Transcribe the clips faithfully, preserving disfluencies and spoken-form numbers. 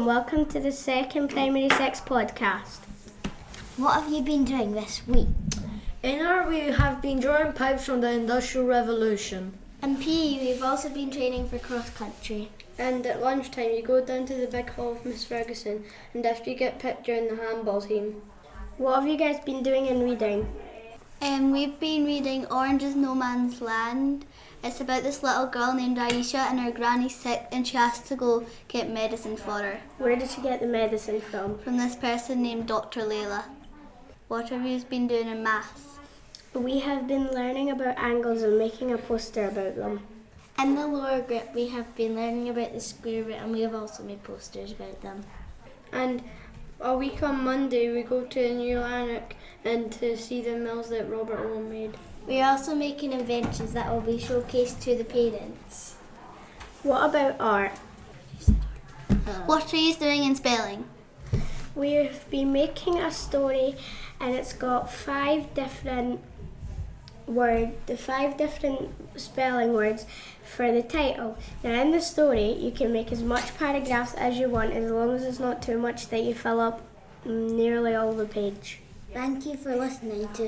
and welcome to the second Primary Six podcast. What have you been doing this week? In art we have been drawing pipes from the Industrial Revolution. In P E we've also been training for cross country. And at lunchtime you go down to the big hall of Miss Ferguson and if you get picked you're in the handball team. What have you guys been doing in reading? Um, we've been reading Orange is No Man's Land. It's about this little girl named Aisha and her granny's sick and she has to go get medicine for her. Where did she get the medicine from? From this person named Doctor Layla. What have you been doing in maths? We have been learning about angles and making a poster about them. In the lower group we have been learning about the square root and we have also made posters about them. And a week on Monday we go to New Lanark and to see the mills that Robert Owen made. We are also making inventions that will be showcased to the parents. What about art? What are you doing in spelling? We've been making a story and it's got five different word, the five different spelling words for the title. Now in the story you can make as much paragraphs as you want as long as it's not too much that you fill up nearly all the page. Thank you for listening to...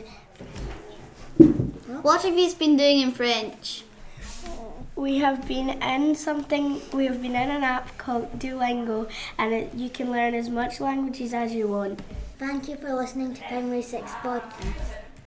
What have you been doing in French? We have been in something, we have been in an app called Duolingo and it, you can learn as much languages as you want. Thank you for listening to Primary Six Podcast.